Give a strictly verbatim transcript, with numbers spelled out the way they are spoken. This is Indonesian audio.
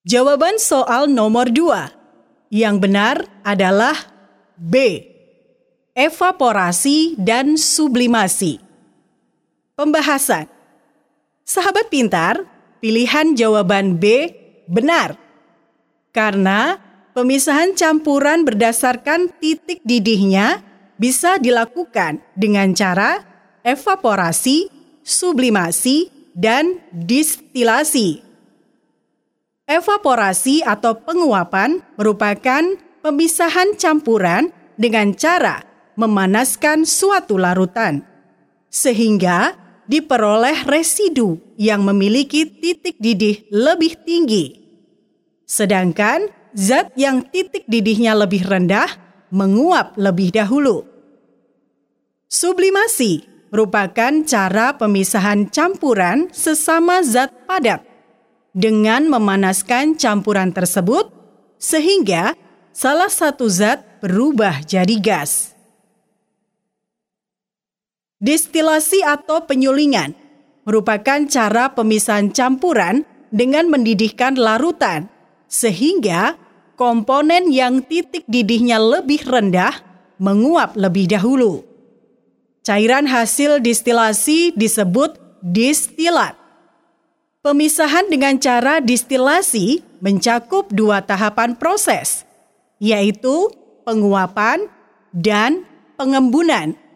Jawaban soal nomor dua yang benar adalah B. Evaporasi dan sublimasi. Pembahasan. Sahabat pintar, pilihan jawaban B benar. Karena pemisahan campuran berdasarkan titik didihnya bisa dilakukan dengan cara evaporasi, sublimasi, dan distilasi. Evaporasi atau penguapan merupakan pemisahan campuran dengan cara memanaskan suatu larutan, sehingga diperoleh residu yang memiliki titik didih lebih tinggi. Sedangkan zat yang titik didihnya lebih rendah menguap lebih dahulu. Sublimasi merupakan cara pemisahan campuran sesama zat padat dengan memanaskan campuran tersebut sehingga salah satu zat berubah jadi gas. Distilasi atau penyulingan merupakan cara pemisahan campuran dengan mendidihkan larutan sehingga komponen yang titik didihnya lebih rendah menguap lebih dahulu. Cairan hasil distilasi disebut distilat. Pemisahan dengan cara distilasi mencakup dua tahapan proses, yaitu penguapan dan pengembunan.